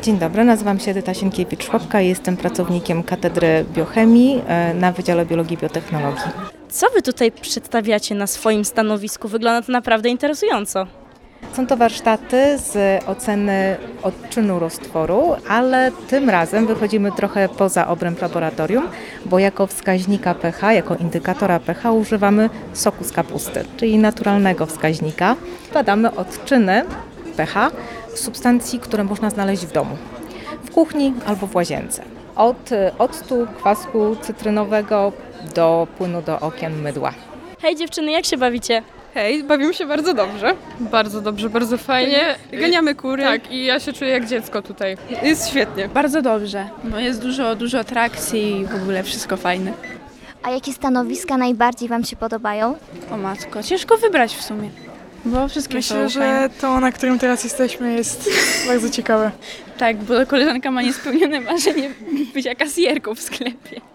Dzień dobry, nazywam się Edyta Sienkiewicz-Chłopka i jestem pracownikiem Katedry Biochemii na Wydziale Biologii i Biotechnologii. Co Wy tutaj przedstawiacie na swoim stanowisku? Wygląda to naprawdę interesująco. Są to warsztaty z oceny odczynu roztworu, ale tym razem wychodzimy trochę poza obręb laboratorium, bo jako wskaźnika pH, jako indykatora pH używamy soku z kapusty, czyli naturalnego wskaźnika. Badamy odczyny pH substancji, które można znaleźć w domu, w kuchni albo w łazience. Od octu, kwasku cytrynowego do płynu do okien, mydła. Hej dziewczyny, jak się bawicie? Hej, bawimy się bardzo dobrze. Bardzo dobrze, bardzo fajnie. Ganiamy kury. Tak, i ja się czuję jak dziecko tutaj. Jest świetnie. Bardzo dobrze, bo jest dużo atrakcji i w ogóle wszystko fajne. A jakie stanowiska najbardziej Wam się podobają? O matko, ciężko wybrać w sumie, bo wszystkie są Myślę, fajne. że to, na którym teraz jesteśmy, jest bardzo ciekawe. Tak, bo koleżanka ma niespełnione marzenie bycia kasjerką w sklepie.